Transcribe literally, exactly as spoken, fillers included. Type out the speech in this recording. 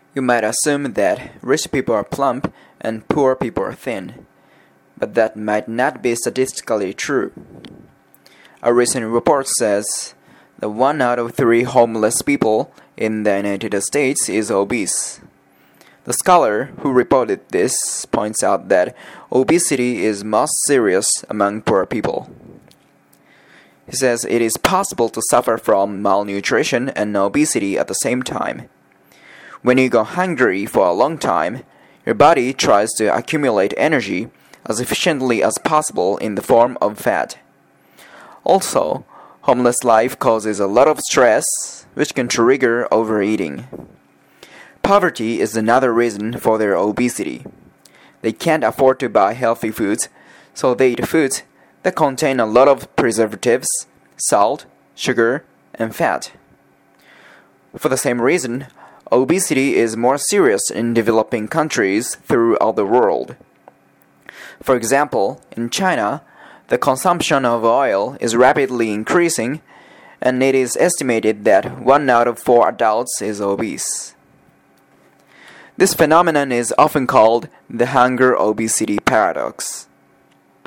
You might assume that rich people are plump and poor people are thin, but that might not be statistically true. A recent report says that one out of three homeless people in the United States is obese. The scholar who reported this points out that obesity is most serious among poor people. He says it is possible to suffer from malnutrition and obesity at the same time. When you go hungry for a long time, your body tries to accumulate energy as efficiently as possible in the form of fat. Also, homeless life causes a lot of stress, which can trigger overeating. Poverty is another reason for their obesity. They can't afford to buy healthy foods, so they eat foods that contain a lot of preservatives, salt, sugar, and fat. For the same reason, obesity is more serious in developing countries throughout the world. For example, in China, the consumption of oil is rapidly increasing, and it is estimated that one out of four adults is obese. This phenomenon is often called the hunger-obesity paradox.